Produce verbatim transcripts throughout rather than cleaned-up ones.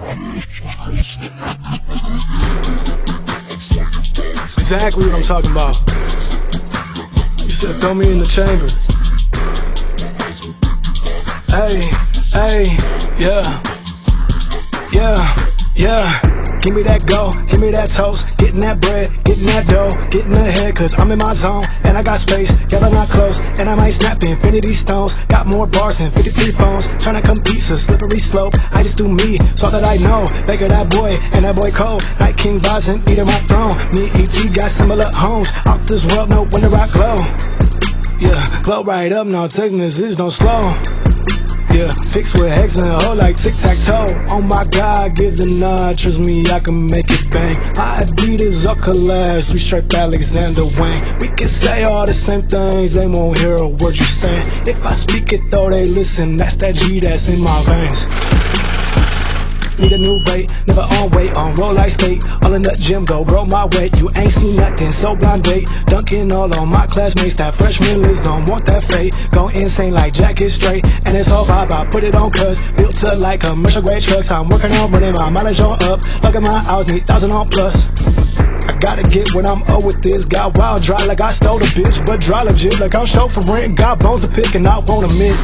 That's exactly what I'm talking about. You said throw me in the chamber. Hey, hey, yeah, yeah, yeah. Give me that go, give me that toast, getting that bread, getting that dough, getting ahead, cause I'm in my zone, and I got space, yeah, I'm not close, and I might snap infinity stones, got more bars than fifty-three phones, tryna compete, so slippery slope, I just do me, so that I know, Baker that boy, and that boy Cole, Night King vibes and eating my throne, me and E T got similar homes, off this world, no wonder I glow, yeah, glow right up, now taking this, don't slow. Yeah, fixed with hex and a hole like tic-tac-toe. Oh my God, give the nod, trust me, I can make it bang. I Adidas or collabs, we straight Alexander Wang. We can say all the same things, they won't hear a word you saying. If I speak it though, they listen, that's that G that's in my veins. Need a new bait, never on weight, on roll like state. All in the gym, go grow my weight. You ain't seen nothing, so blind date. Dunking all on my classmates, that freshman list don't want that fate. Go insane like Jack is straight, and it's all vibe, I put it on cuz. Built to like commercial grade trucks, I'm working on running my mileage on up. Look at my hours, need thousand on plus. I gotta get when I'm up with this. Got wild dry like I stole a bitch, but dry legit like I'm show for rent. Got bones to pick and I won't admit.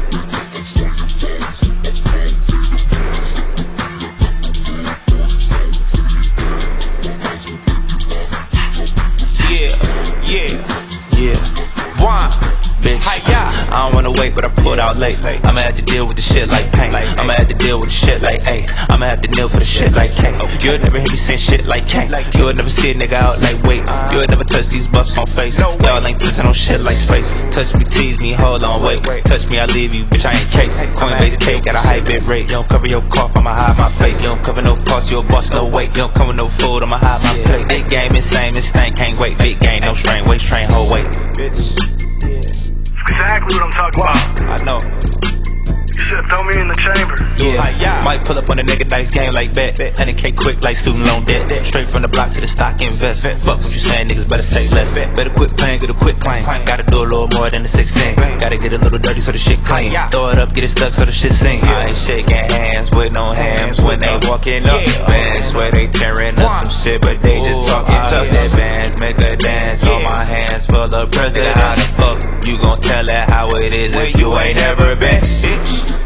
I don't wanna wait, but I pulled out late. I'ma have to deal with the shit like pain. I'ma have to deal with the shit like A. I'ma have to kneel for the shit like K. You'll never hear me saying shit like K. You'll never see a nigga out like wait. You'll never touch these buffs on face. Y'all ain't touching on shit like space. Touch me, tease me, hold on, wait. Touch me, I leave you, bitch, I ain't case. Coinbase cake at a high bit rate. You don't cover your cough, I'ma hide my face. You don't cover no cost, you a boss, no weight. You don't come with no food, I'ma hide my plate. Big game, insane, this thing can't wait. Big game, no strain, waist train, whole weight. Bitch. Exactly what I'm talking about. I know. You should throw me in the chamber. Yeah, yeah. Might pull up on a nigga dice game like bet. one hundred K quick like student loan debt. Straight from the block to the stock invest. Fuck what you saying, niggas better say less. Better quit playing, get a quick claim. Gotta do a little more than the sixteen. Gotta get a little dirty so the shit clean. Throw it up, get it stuck so the shit sing. I ain't shaking hands with no hands when they walking up. Man, swear they tearing up some shit, but they just talking tough. That bands make a dance on my hands full of president. How the fuck you gon' tell that how it is if you ain't ever been?